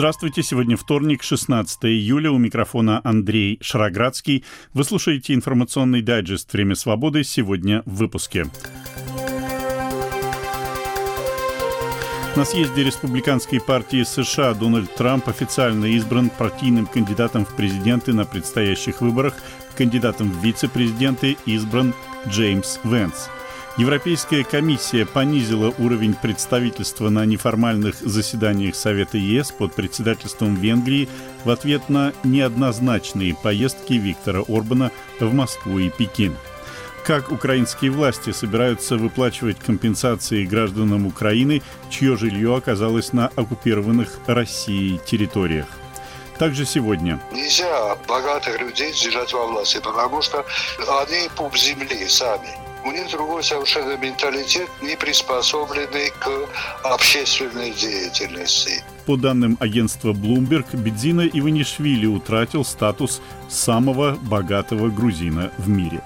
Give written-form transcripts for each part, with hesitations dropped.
Здравствуйте, сегодня вторник, 16 июля, у микрофона Андрей Шароградский. Вы слушаете информационный дайджест «Время свободы», сегодня в выпуске. На съезде Республиканской партии США Дональд Трамп официально избран партийным кандидатом в президенты на предстоящих выборах. Кандидатом в вице-президенты избран Джеймс Венс. Европейская комиссия понизила уровень представительства на неформальных заседаниях Совета ЕС под председательством Венгрии в ответ на неоднозначные поездки Виктора Орбана в Москву и Пекин. Как украинские власти собираются выплачивать компенсации гражданам Украины, чье жилье оказалось на оккупированных Россией территориях. Также сегодня. Нельзя богатых людей держать во власти, потому что они пуп земли сами. У них другой совершенно менталитет, не приспособленный к общественной деятельности. По данным агентства Bloomberg, Бедзина Иванишвили утратил статус самого богатого грузина в мире.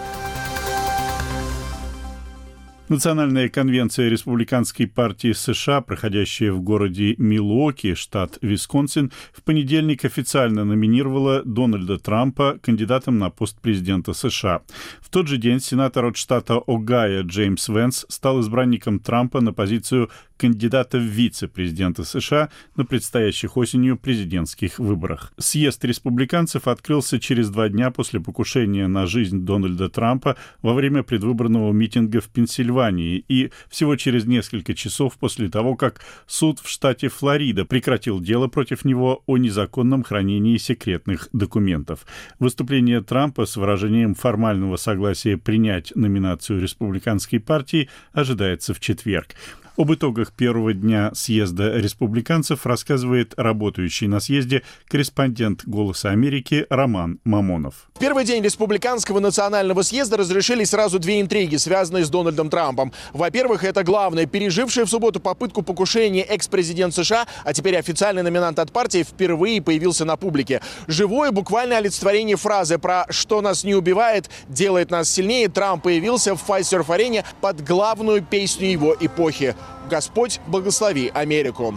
Национальная конвенция Республиканской партии США, проходящая в городе Милуоки, штат Висконсин, в понедельник официально номинировала Дональда Трампа кандидатом на пост президента США. В тот же день сенатор от штата Огайо Джеймс Венс стал избранником Трампа на позицию кандидата в вице-президента США на предстоящих осенью президентских выборах. Съезд республиканцев открылся через 2 дня после покушения на жизнь Дональда Трампа во время предвыборного митинга в Пенсильвании и всего через несколько часов после того, как суд в штате Флорида прекратил дело против него о незаконном хранении секретных документов. Выступление Трампа с выражением формального согласия принять номинацию республиканской партии ожидается в четверг. Об итогах первого дня съезда республиканцев рассказывает работающий на съезде корреспондент «Голоса Америки» Роман Мамонов. В первый день республиканского национального съезда разрешили сразу 2 интриги, связанные с Дональдом Трампом. Во-первых, это главное, пережившая в субботу попытку покушения экс-президент США, а теперь официальный номинант от партии, впервые появился на публике. Живое буквальное олицетворение фразы про «что нас не убивает, делает нас сильнее» Трамп появился в Fiserv-арене под главную песню его эпохи. «Господь, благослови Америку».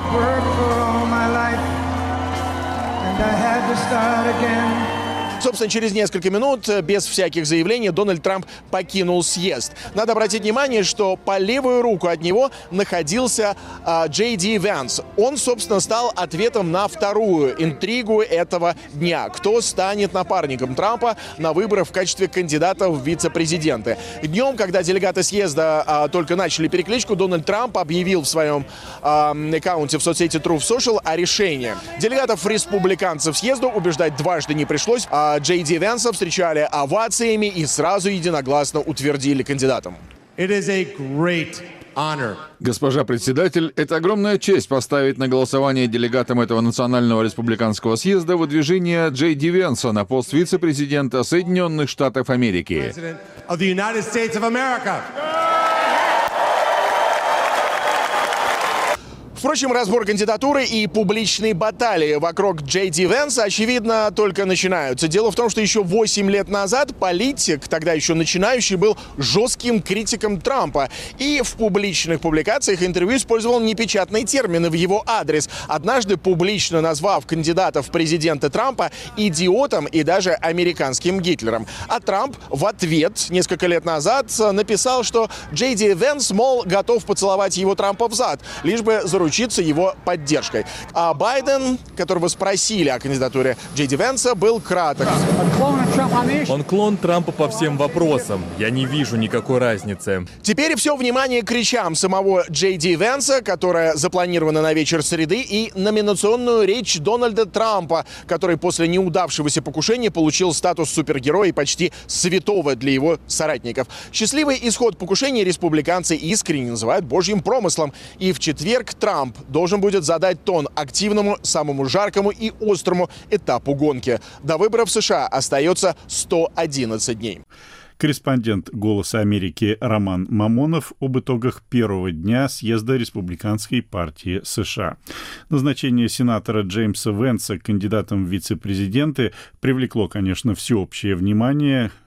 Собственно, через несколько минут, без всяких заявлений, Дональд Трамп покинул съезд. Надо обратить внимание, что по левую руку от него находился Джей Ди Венс. Он, собственно, стал ответом на вторую интригу этого дня. Кто станет напарником Трампа на выборах в качестве кандидата в вице-президенты? Днем, когда делегаты съезда только начали перекличку, Дональд Трамп объявил в своем аккаунте в соцсети Truth Social о решении. Делегатов-республиканцев съезда убеждать дважды не пришлось. Джей Ди Венса встречали овациями и сразу единогласно утвердили кандидатом. Госпожа председатель, это огромная честь поставить на голосование делегатам этого национального республиканского съезда выдвижение Джей Ди Венса на пост вице-президента Соединенных Штатов Америки. Впрочем, разбор кандидатуры и публичные баталии вокруг Джей Ди Венса, очевидно, только начинаются. Дело в том, что еще 8 лет назад политик, тогда еще начинающий, был жестким критиком Трампа. И в публичных публикациях интервью использовал непечатные термины в его адрес, однажды публично назвав кандидатов в президенты Трампа идиотом и даже американским Гитлером. А Трамп в ответ несколько лет назад написал, что Джей Ди Венс, мол, готов поцеловать его Трампа в зад, лишь бы заручиться его поддержкой. А Байден, которого спросили о кандидатуре Джей Ди Венса, был краток. Он клон Трампа по всем вопросам. Я не вижу никакой разницы. Теперь все внимание к речам самого Джей Ди Венса, которая запланирована на вечер среды, и номинационную речь Дональда Трампа, который после неудавшегося покушения получил статус супергероя и почти святого для его соратников. Счастливый исход покушения республиканцы искренне называют божьим промыслом. И в четверг Трамп должен будет задать тон активному, самому жаркому и острому этапу гонки. До выборов в США остается 111 дней. Корреспондент «Голоса Америки» Роман Мамонов об итогах первого дня съезда Республиканской партии США. Назначение сенатора Джеймса Венса кандидатом в вице-президенты привлекло, конечно, всеобщее внимание.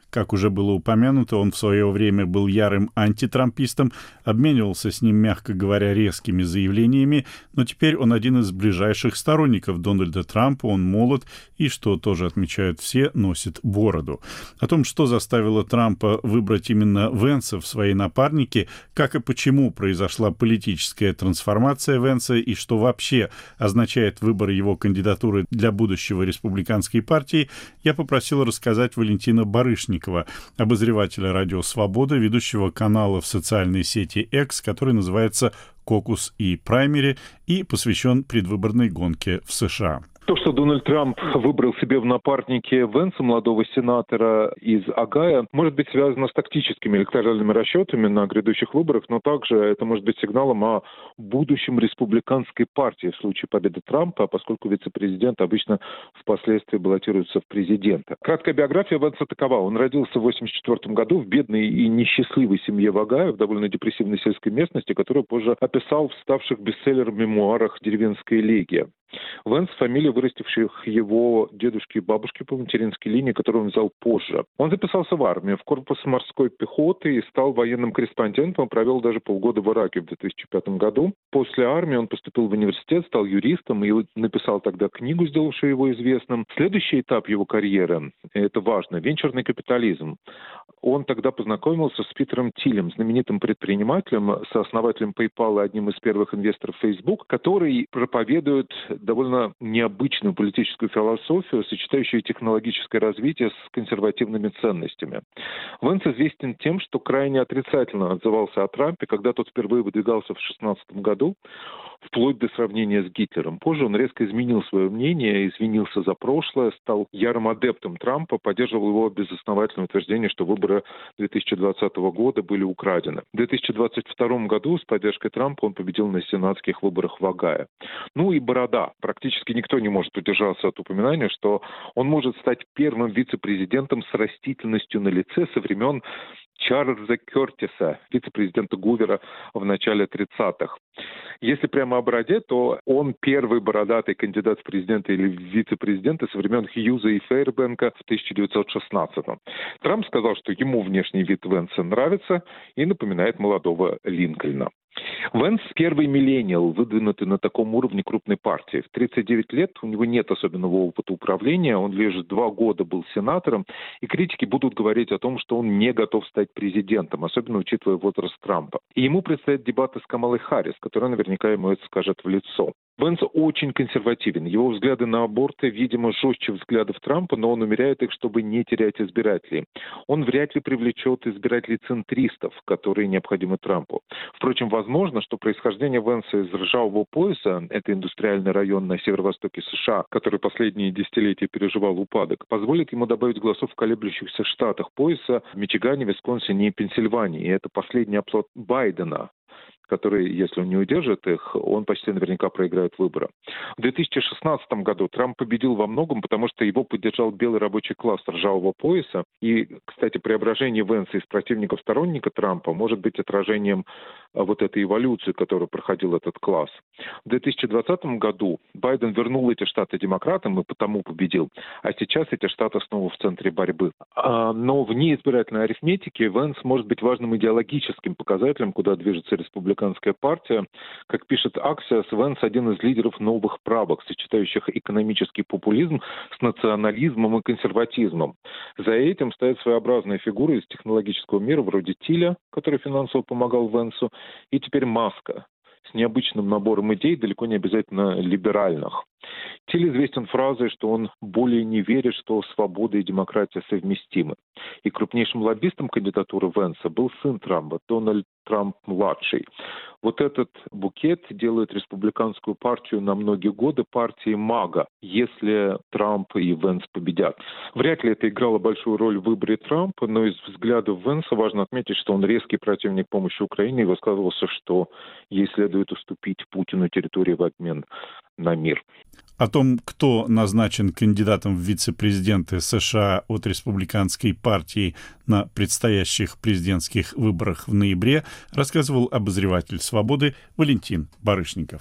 Как уже было упомянуто, он в свое время был ярым антитрампистом, обменивался с ним, мягко говоря, резкими заявлениями, но теперь он один из ближайших сторонников Дональда Трампа, он молод и, что тоже отмечают все, носит бороду. О том, что заставило Трампа выбрать именно Венса в своей напарнике, как и почему произошла политическая трансформация Венса и что вообще означает выбор его кандидатуры для будущего республиканской партии, я попросил рассказать Валентина Барышникова, обозревателя «Радио Свобода», ведущего канала в социальной сети X, который называется «Кокус и Праймери» и посвящен предвыборной гонке в США. То, что Дональд Трамп выбрал себе в напарнике Венса, молодого сенатора из Огайо, может быть связано с тактическими электоральными расчетами на грядущих выборах, но также это может быть сигналом о будущем республиканской партии в случае победы Трампа, поскольку вице-президент обычно впоследствии баллотируется в президента. Краткая биография Венса такова. Он родился в 1984 году в бедной и несчастливой семье в Огайо, в довольно депрессивной сельской местности, которую позже описал в ставших бестселлером мемуарах «Деревенская элегия». Венс – фамилия вырастивших его дедушки и бабушки по материнской линии, которую он взял позже. Он записался в армию, в корпус морской пехоты и стал военным корреспондентом, провел даже полгода в Ираке в 2005 году. После армии он поступил в университет, стал юристом и написал тогда книгу, сделавшую его известным. Следующий этап его карьеры, это важно, венчурный капитализм. Он тогда познакомился с Питером Тилем, знаменитым предпринимателем, сооснователем PayPal и одним из первых инвесторов Facebook, который проповедует довольно необычную политическую философию, сочетающую технологическое развитие с консервативными ценностями. Венс известен тем, что крайне отрицательно отзывался о Трампе, когда тот впервые выдвигался в 2016 году, вплоть до сравнения с Гитлером. Позже он резко изменил свое мнение, извинился за прошлое, стал ярым адептом Трампа, поддерживал его безосновательное утверждение, что выборы 2020 года были украдены. В 2022 году с поддержкой Трампа он победил на сенатских выборах в Огайо. Ну и борода. Практически никто не может удержаться от упоминания, что он может стать первым вице-президентом с растительностью на лице со времен Чарльза Кертиса, вице-президента Гувера в начале 30-х. Если прямо о бороде, то он первый бородатый кандидат в президенты или вице-президенты со времен Хьюза и Фейербенка в 1916-м. Трамп сказал, что ему внешний вид Венса нравится и напоминает молодого Линкольна. Венс – первый миллениал, выдвинутый на таком уровне крупной партии. В 39 лет у него нет особенного опыта управления, он лишь 2 года был сенатором, и критики будут говорить о том, что он не готов стать президентом, особенно учитывая возраст Трампа. И ему предстоят дебаты с Камалой Харрис, которая наверняка ему это скажет в лицо. Венс очень консервативен. Его взгляды на аборты, видимо, жестче взглядов Трампа, но он умеряет их, чтобы не терять избирателей. Он вряд ли привлечет избирателей центристов, которые необходимы Трампу. Впрочем, возможно, что происхождение Венса из ржавого пояса, это индустриальный район на северо-востоке США, который последние десятилетия переживал упадок, позволит ему добавить голосов в колеблющихся штатах пояса в Мичигане, Висконсине и Пенсильвании. И это последний оплот Байдена, который, если он не удержит их, он почти наверняка проиграет выборы. В 2016 году Трамп победил во многом, потому что его поддержал белый рабочий класс ржавого пояса. И, кстати, преображение Венса из противника в сторонника Трампа может быть отражением вот этой эволюции, которую проходил этот класс. В 2020 году Байден вернул эти штаты демократам и потому победил. А сейчас эти штаты снова в центре борьбы. Но вне избирательной арифметики Венс может быть важным идеологическим показателем, куда движется республиканская партия. Как пишет Axios, Венс один из лидеров новых правых, сочетающих экономический популизм с национализмом и консерватизмом. За этим стоят своеобразные фигуры из технологического мира, вроде Тиля, который финансово помогал Венсу, и теперь Маска с необычным набором идей, далеко не обязательно либеральных. Тиль известен фразой, что он более не верит, что свобода и демократия совместимы. И крупнейшим лоббистом кандидатуры Венса был сын Трампа, Дональд Трамп-младший. Вот этот букет делает республиканскую партию на многие годы партией МАГА, если Трамп и Венс победят. Вряд ли это играло большую роль в выборе Трампа, но из взглядов Венса важно отметить, что он резкий противник помощи Украине и высказывался, что ей следует уступить Путину территории в обмен на мир. О том, кто назначен кандидатом в вице-президенты США от республиканской партии на предстоящих президентских выборах в ноябре, рассказывал обозреватель «Свободы» Валентин Барышников.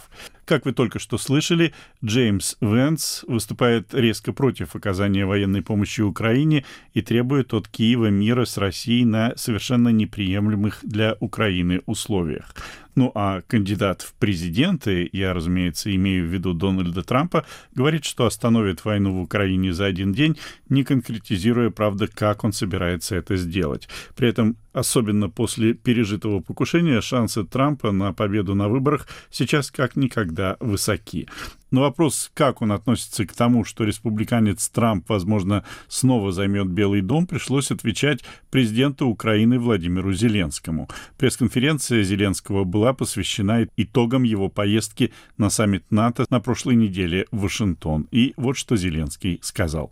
Как вы только что слышали, Джеймс Венс выступает резко против оказания военной помощи Украине и требует от Киева мира с Россией на совершенно неприемлемых для Украины условиях. Ну а кандидат в президенты, я, разумеется, имею в виду Дональда Трампа, говорит, что остановит войну в Украине за один день, не конкретизируя, правда, как он собирается это сделать. При этом, особенно после пережитого покушения, шансы Трампа на победу на выборах сейчас как никогда высоки. Но вопрос, как он относится к тому, что республиканец Трамп, возможно, снова займет Белый дом, пришлось отвечать президенту Украины Владимиру Зеленскому. Пресс-конференция Зеленского была посвящена итогам его поездки на саммит НАТО на прошлой неделе в Вашингтон. И вот что Зеленский сказал.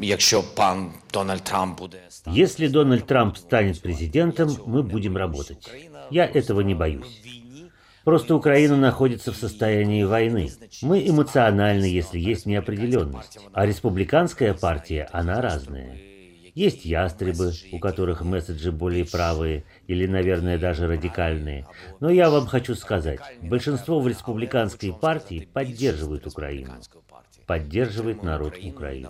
Если Дональд Трамп станет президентом, мы будем работать. Я этого не боюсь. Просто Украина находится в состоянии войны. Мы эмоциональны, если есть неопределенность. А республиканская партия, она разная. Есть ястребы, у которых месседжи более правые или, наверное, даже радикальные. Но я вам хочу сказать, большинство в республиканской партии поддерживает Украину. Поддерживает народ Украины.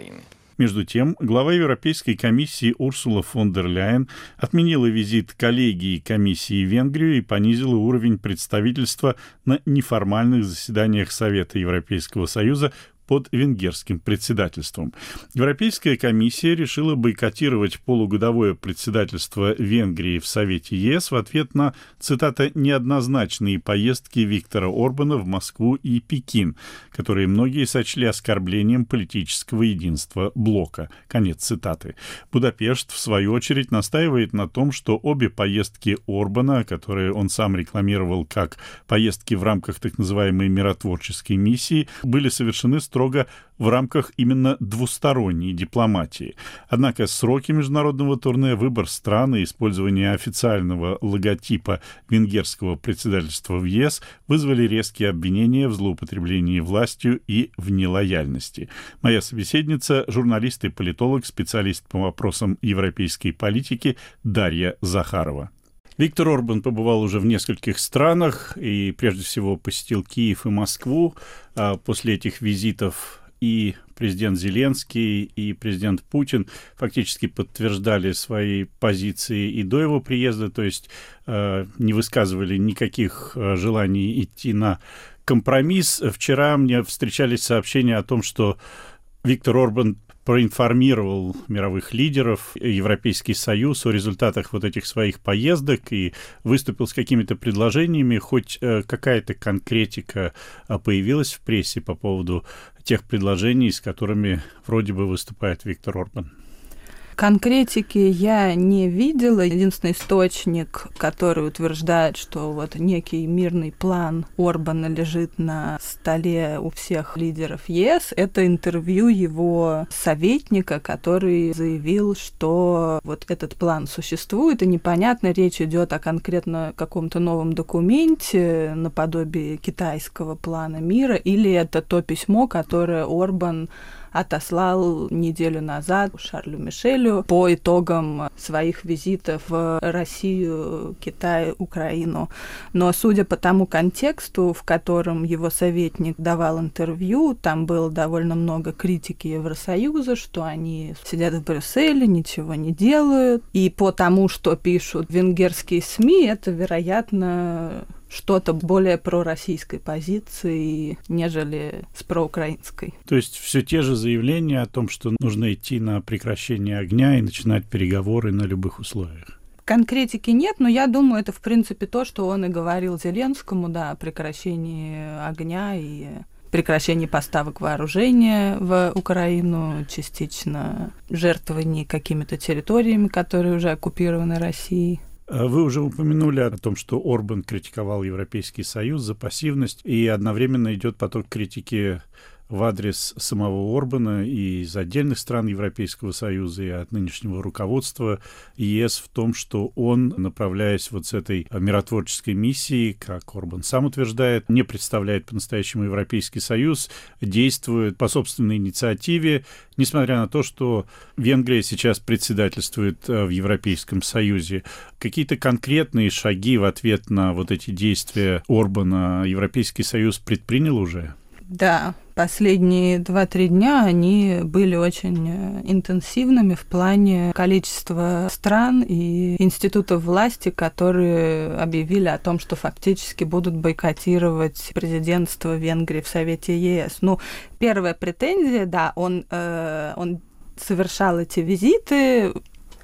Между тем, глава Европейской комиссии Урсула фон дер Ляйен отменила визит коллегии комиссии в Венгрию и понизила уровень представительства на неформальных заседаниях Совета Европейского Союза под венгерским председательством. Европейская комиссия решила бойкотировать полугодовое председательство Венгрии в Совете ЕС в ответ на, цитата, «неоднозначные поездки Виктора Орбана в Москву и Пекин, которые многие сочли оскорблением политического единства блока». Конец цитаты. Будапешт, в свою очередь, настаивает на том, что обе поездки Орбана, которые он сам рекламировал как поездки в рамках так называемой миротворческой миссии, были совершены строго в рамках именно двусторонней дипломатии. Однако сроки международного турне, выбор страны и использование официального логотипа венгерского председательства в ЕС вызвали резкие обвинения в злоупотреблении властью и в нелояльности. Моя собеседница — журналист и политолог, специалист по вопросам европейской политики Дарья Захарова. Виктор Орбан побывал уже в нескольких странах и прежде всего посетил Киев и Москву. После этих визитов и президент Зеленский, и президент Путин фактически подтверждали свои позиции и до его приезда, то есть не высказывали никаких желаний идти на компромисс. Вчера мне встречались сообщения о том, что Виктор Орбан проинформировал мировых лидеров, Европейский Союз о результатах вот этих своих поездок и выступил с какими-то предложениями. Хоть какая-то конкретика появилась в прессе по поводу тех предложений, с которыми вроде бы выступает Виктор Орбан? Конкретики я не видела. Единственный источник, который утверждает, что вот некий мирный план Орбана лежит на столе у всех лидеров ЕС, это интервью его советника, который заявил, что вот этот план существует, и непонятно, речь идет о конкретно каком-то новом документе наподобие китайского плана мира, или это то письмо, которое Орбан отослал неделю назад Шарлю Мишелю по итогам своих визитов в Россию, Китай, Украину. Но судя по тому контексту, в котором его советник давал интервью, там было довольно много критики Евросоюза, что они сидят в Брюсселе, ничего не делают. И по тому, что пишут венгерские СМИ, это, вероятно, что-то более пророссийской позиции, нежели с проукраинской. То есть все те же заявления о том, что нужно идти на прекращение огня и начинать переговоры на любых условиях? Конкретики нет, но я думаю, это, в принципе, то, что он и говорил Зеленскому, да, о прекращении огня и прекращении поставок вооружения в Украину, частично жертвовании какими-то территориями, которые уже оккупированы Россией. Вы уже упомянули о том, что Орбан критиковал Европейский Союз за пассивность, и одновременно идет поток критики в адрес самого Орбана и из отдельных стран Европейского Союза, и от нынешнего руководства ЕС в том, что он, направляясь вот с этой миротворческой миссией, как Орбан сам утверждает, не представляет по-настоящему Европейский Союз, действует по собственной инициативе, несмотря на то, что Венгрия сейчас председательствует в Европейском Союзе. Какие-то конкретные шаги в ответ на вот эти действия Орбана Европейский Союз предпринял уже? Да, последние 2-3 дня они были очень интенсивными в плане количества стран и институтов власти, которые объявили о том, что фактически будут бойкотировать президентство Венгрии в Совете ЕС. Ну, первая претензия, да, он совершал эти визиты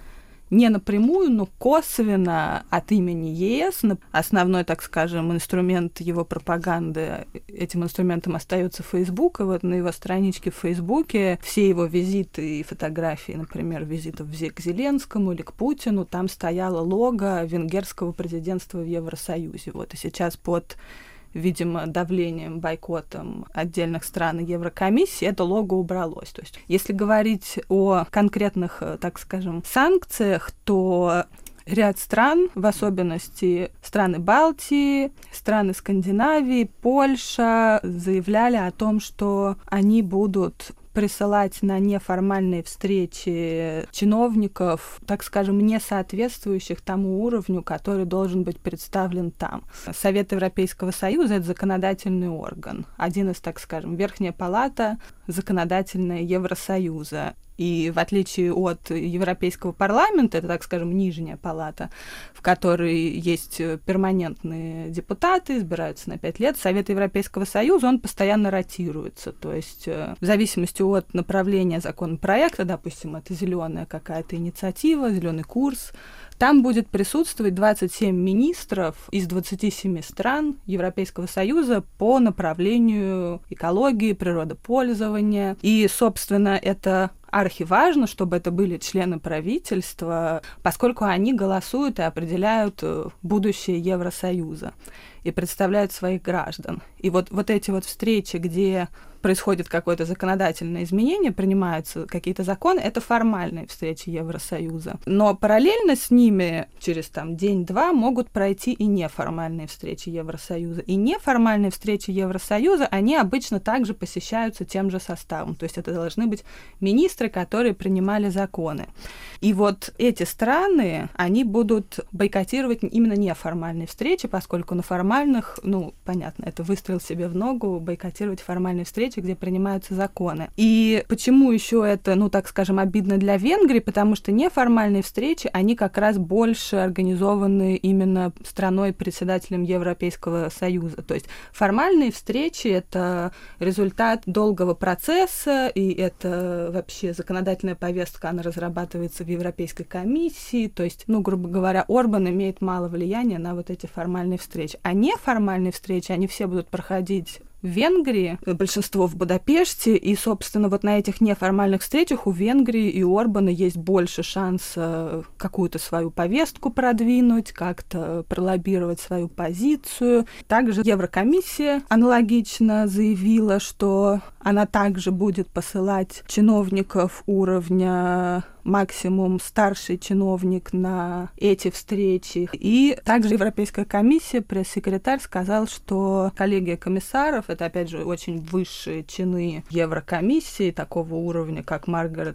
не напрямую, но косвенно от имени ЕС. Основной, так скажем, инструмент его пропаганды, этим инструментом остается Facebook, и вот на его страничке в Фейсбуке все его визиты и фотографии, например, визитов к Зеленскому или к Путину, там стояло лого венгерского президентства в Евросоюзе. Вот, и сейчас под, видимо, давлением, бойкотом отдельных стран и Еврокомиссии это лого убралось. То есть, если говорить о конкретных, так скажем, санкциях, то ряд стран, в особенности страны Балтии, страны Скандинавии, Польша, заявляли о том, что они будут присылать на неформальные встречи чиновников, так скажем, не соответствующих тому уровню, который должен быть представлен там. Совет Европейского Союза — это законодательный орган. Один из, так скажем, Верхняя палата законодательная Евросоюза. И в отличие от Европейского парламента, это, так скажем, нижняя палата, в которой есть перманентные депутаты, избираются на 5 лет, Совет Европейского Союза, он постоянно ротируется. То есть в зависимости от направления законопроекта, допустим, это зеленая какая-то инициатива, зеленый курс, там будет присутствовать 27 министров из 27 стран Европейского Союза по направлению экологии, природопользования. И, собственно, это архиважно, чтобы это были члены правительства, поскольку они голосуют и определяют будущее Евросоюза и представляют своих граждан. И вот эти вот встречи, где происходит какое-то законодательное изменение, принимаются какие-то законы, это формальные встречи Евросоюза. Но параллельно с ними через день-два могут пройти и неформальные встречи Евросоюза. И неформальные встречи Евросоюза, они обычно также посещаются тем же составом. То есть это должны быть министры, которые принимали законы. И вот эти страны, они будут бойкотировать именно неформальные встречи, поскольку на формальных, понятно, это выстрел себе в ногу, бойкотировать формальные встречи, где принимаются законы. И почему еще это, так скажем, обидно для Венгрии? Потому что неформальные встречи, они как раз больше организованы именно страной-председателем Европейского Союза. То есть формальные встречи — это результат долгого процесса, и это вообще законодательная повестка, она разрабатывается в Европейской комиссии. То есть, грубо говоря, Орбан имеет мало влияния на вот эти формальные встречи. А неформальные встречи, они все будут проходить в Венгрии, большинство в Будапеште, и, собственно, вот на этих неформальных встречах у Венгрии и Орбана есть больше шанса какую-то свою повестку продвинуть, как-то пролоббировать свою позицию. Также Еврокомиссия аналогично заявила, что она также будет посылать чиновников уровня максимум старший чиновник на эти встречи. И также Европейская комиссия, пресс-секретарь сказал, что коллегия комиссаров, это, опять же, очень высшие чины Еврокомиссии, такого уровня, как Маргарет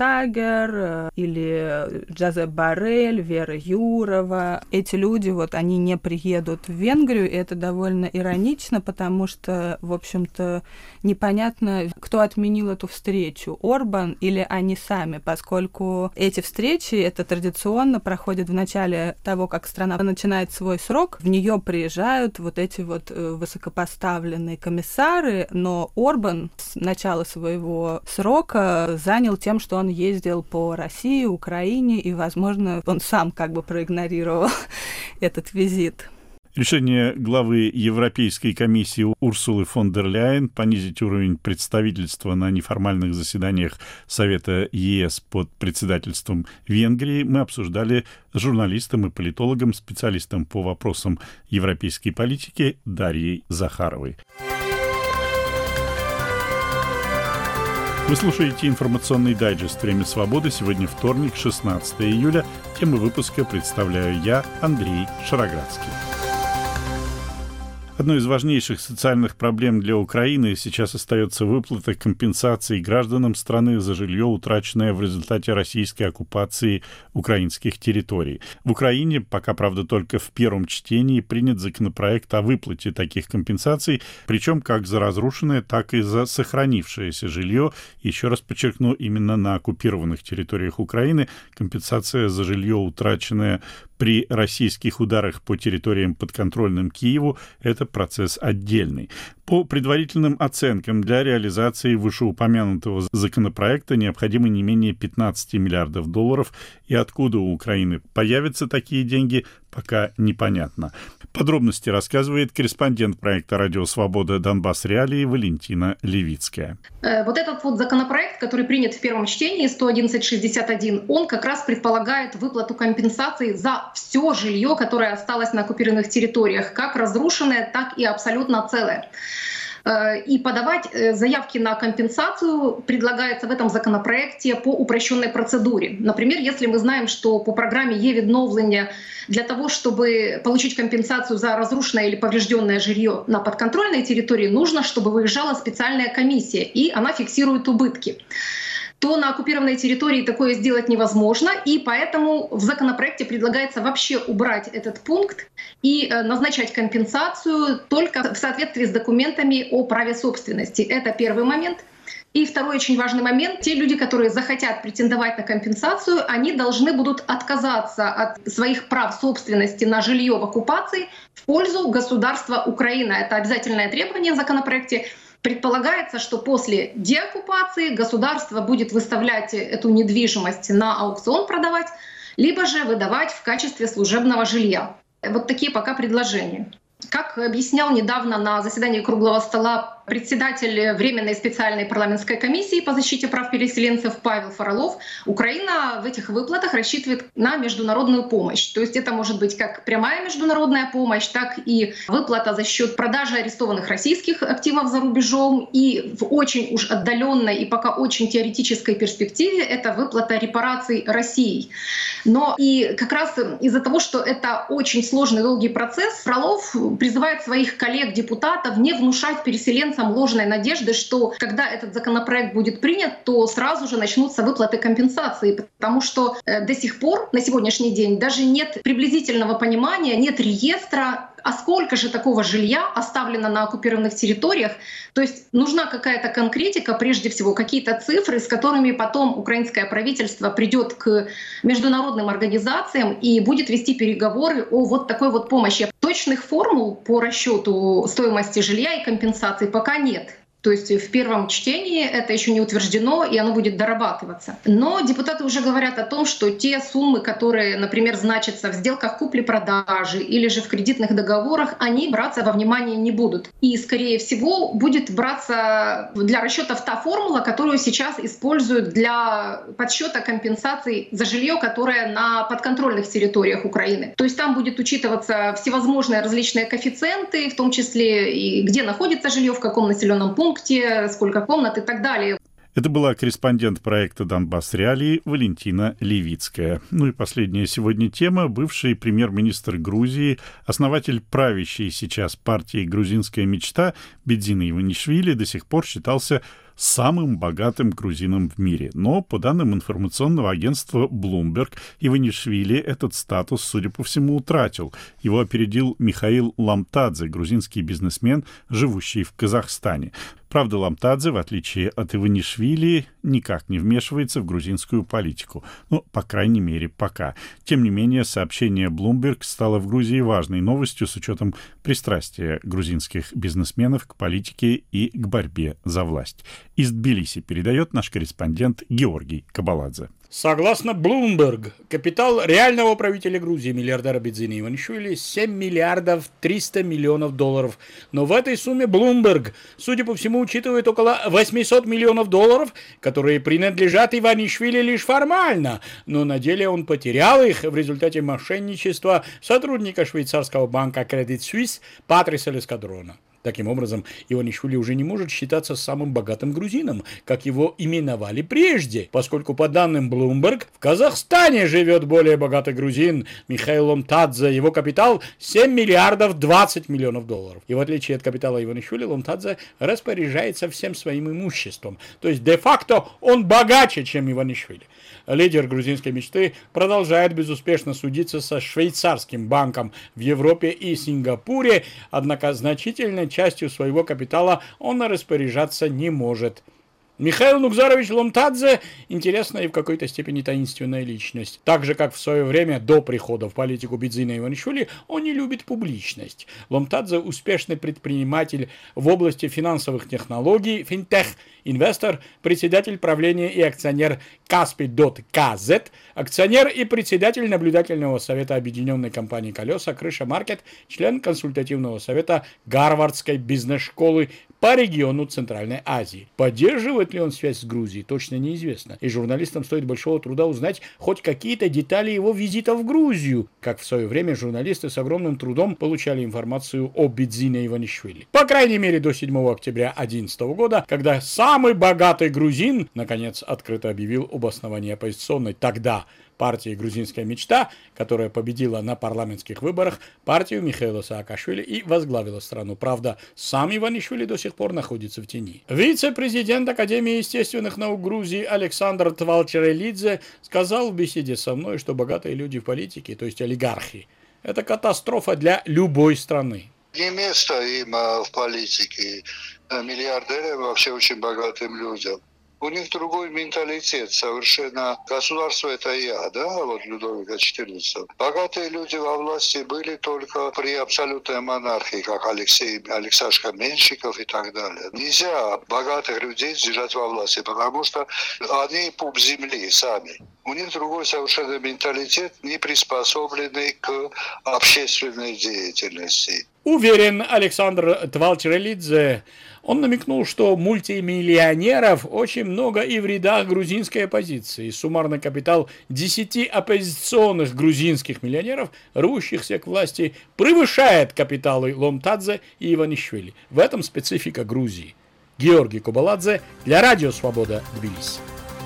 Фештагер или Джозеп Боррель, Вера Юрова. Эти люди, они не приедут в Венгрию, и это довольно иронично, потому что, в общем-то, непонятно, кто отменил эту встречу, Орбан или они сами, поскольку эти встречи, это традиционно проходит в начале того, как страна начинает свой срок, в нее приезжают вот эти высокопоставленные комиссары, но Орбан с начала своего срока занял тем, что он ездил по России, Украине, и, возможно, он сам проигнорировал этот визит. Решение главы Европейской комиссии Урсулы фон дер Ляйен понизить уровень представительства на неформальных заседаниях Совета ЕС под председательством Венгрии мы обсуждали с журналистом и политологом, специалистом по вопросам европейской политики Дарьей Захаровой. Вы слушаете информационный дайджест «Время свободы». Сегодня вторник, 16 июля. Тему выпуска представляю я, Андрей Шароградский. Одной из важнейших социальных проблем для Украины сейчас остается выплата компенсаций гражданам страны за жилье, утраченное в результате российской оккупации украинских территорий. В Украине пока, правда, только в первом чтении принят законопроект о выплате таких компенсаций, причем как за разрушенное, так и за сохранившееся жилье. Еще раз подчеркну, именно на оккупированных территориях Украины компенсация за жилье, утраченное при российских ударах по территориям, подконтрольным Киеву, это процесс отдельный. По предварительным оценкам, для реализации вышеупомянутого законопроекта необходимо не менее 15 миллиардов долларов, и откуда у Украины появятся такие деньги, пока непонятно. Подробности рассказывает корреспондент проекта «Радио Свобода. Донбасс. Реалии» Валентина Левицкая. Вот этот вот законопроект, который принят в первом чтении, 11161, он как раз предполагает выплату компенсаций за все жилье, которое осталось на оккупированных территориях, как разрушенное, так и абсолютно целое. И подавать заявки на компенсацию предлагается в этом законопроекте по упрощенной процедуре. Например, если мы знаем, что по программе «Е-відновлення» для того, чтобы получить компенсацию за разрушенное или поврежденное жилье на подконтрольной территории, нужно, чтобы выезжала специальная комиссия, и она фиксирует убытки, то на оккупированной территории такое сделать невозможно, и поэтому в законопроекте предлагается вообще убрать этот пункт и назначать компенсацию только в соответствии с документами о праве собственности. Это первый момент. И второй очень важный момент. Те люди, которые захотят претендовать на компенсацию, они должны будут отказаться от своих прав собственности на жилье в оккупации в пользу государства Украина. Это обязательное требование в законопроекте. Предполагается, что после деоккупации государство будет выставлять эту недвижимость на аукцион, продавать, либо же выдавать в качестве служебного жилья. Вот такие пока предложения. Как объяснял недавно на заседании круглого стола председатель Временной специальной парламентской комиссии по защите прав переселенцев Павел Фролов, Украина в этих выплатах рассчитывает на международную помощь. То есть это может быть как прямая международная помощь, так и выплата за счет продажи арестованных российских активов за рубежом. И в очень уж отдаленной и пока очень теоретической перспективе это выплата репараций России. Но и как раз из-за того, что это очень сложный долгий процесс, Фролов призывает своих коллег-депутатов не внушать переселенцам ложной надежды, что когда этот законопроект будет принят, то сразу же начнутся выплаты компенсации, потому что до сих пор, на сегодняшний день, даже нет приблизительного понимания, нет реестра, а сколько же такого жилья оставлено на оккупированных территориях. То есть нужна какая-то конкретика, прежде всего, какие-то цифры, с которыми потом украинское правительство придет к международным организациям и будет вести переговоры о вот такой вот помощи. Точных формул по расчету стоимости жилья и компенсации пока нет. То есть в первом чтении это еще не утверждено, и оно будет дорабатываться. Но депутаты уже говорят о том, что те суммы, которые, например, значатся в сделках купли-продажи или же в кредитных договорах, они браться во внимание не будут. И, скорее всего, будет браться для расчетов та формула, которую сейчас используют для подсчета компенсаций за жилье, которое на подконтрольных территориях Украины. То есть там будет учитываться всевозможные различные коэффициенты, в том числе и где находится жилье, в каком населенном пункте, сколько комнат и так далее. Это была корреспондент проекта «Донбасс. Реалии» Валентина Левицкая. Ну и последняя сегодня тема. Бывший премьер-министр Грузии, основатель правящей сейчас партии «Грузинская мечта» Бедзина Иванишвили до сих пор считался самым богатым грузином в мире. Но, по данным информационного агентства Bloomberg, Иванишвили этот статус, судя по всему, утратил. Его опередил Михаил Ламтадзе, грузинский бизнесмен, живущий в Казахстане. Правда, Ламтадзе, в отличие от Иванишвили, никак не вмешивается в грузинскую политику. Ну, по крайней мере, пока. Тем не менее, сообщение Bloomberg стало в Грузии важной новостью с учетом пристрастия грузинских бизнесменов к политике и к борьбе за власть. Из Тбилиси передает наш корреспондент Георгий Кабаладзе. Согласно Bloomberg, капитал реального правителя Грузии, миллиардера Бедзина Иванишвили, 7 миллиардов 300 миллионов долларов. Но в этой сумме Bloomberg, судя по всему, учитывает около 800 миллионов долларов, которые принадлежат Иванишвили лишь формально. Но на деле он потерял их в результате мошенничества сотрудника швейцарского банка Credit Suisse Патриса Лескадрона. Таким образом, Иванишвили уже не может считаться самым богатым грузином, как его именовали прежде, поскольку по данным Bloomberg в Казахстане живет более богатый грузин Михаил Ломтадзе. Его капитал 7 миллиардов 20 миллионов долларов. И в отличие от капитала Иванишвили, Ломтадзе распоряжается всем своим имуществом. То есть де-факто он богаче, чем Иванишвили. Лидер грузинской мечты продолжает безуспешно судиться со швейцарским банком в Европе и Сингапуре, однако значительной частью своего капитала он распоряжаться не может. Михаил Нукзарович Ломтадзе – интересная и в какой-то степени таинственная личность. Так же, как в свое время, до прихода в политику Бидзина Иванишвили, он не любит публичность. Ломтадзе – успешный предприниматель в области финансовых технологий, финтех, инвестор, председатель правления и акционер Kaspi.kz, акционер и председатель наблюдательного совета объединенной компании «Колеса», «Крыша Маркет», член консультативного совета Гарвардской бизнес-школы по региону Центральной Азии. Поддерживает ли он связь с Грузией, точно неизвестно. И журналистам стоит большого труда узнать хоть какие-то детали его визита в Грузию, как в свое время журналисты с огромным трудом получали информацию о Бидзине Иванишвили. По крайней мере, до 7 октября 2011 года, когда самый богатый грузин, наконец, открыто объявил об основании оппозиционной тогда партии «Грузинская мечта», которая победила на парламентских выборах партию Михаила Саакашвили и возглавила страну. Правда, сам Иванишвили до сих пор находится в тени. Вице-президент Академии естественных наук Грузии Александр Твалчерелидзе сказал в беседе со мной, что богатые люди в политике, то есть олигархи, это катастрофа для любой страны. Не место им в политике, миллиардерам, вообще очень богатым людям. У них другой менталитет совершенно. Государство — это я, да, вот Людовика XIV. Богатые люди во власти были только при абсолютной монархии, как Алексашка Меньшиков и так далее. Нельзя богатых людей держать во власти, потому что они пуп земли сами. У них другой совершенно менталитет, не приспособленный к общественной деятельности. Уверен Александр Твалчерелидзе. Он намекнул, что мультимиллионеров очень много и в рядах грузинской оппозиции. Суммарный капитал 10 оппозиционных грузинских миллионеров, рвущихся к власти, превышает капиталы Ломтадзе и Иванишвили. В этом специфика Грузии. Георгий Кубаладзе для Радио Свобода, Тбилиси.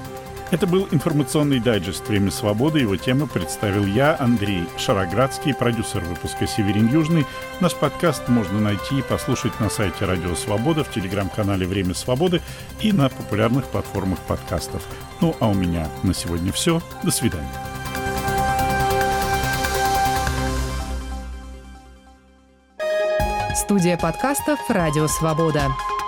Это был информационный дайджест «Время свободы». Его темы представил я, Андрей Шароградский, продюсер выпуска «Северин Южный». Наш подкаст можно найти и послушать на сайте Радио Свобода, в телеграм-канале «Время свободы» и на популярных платформах подкастов. Ну, а у меня на сегодня все. До свидания. Студия подкастов «Радио Свобода».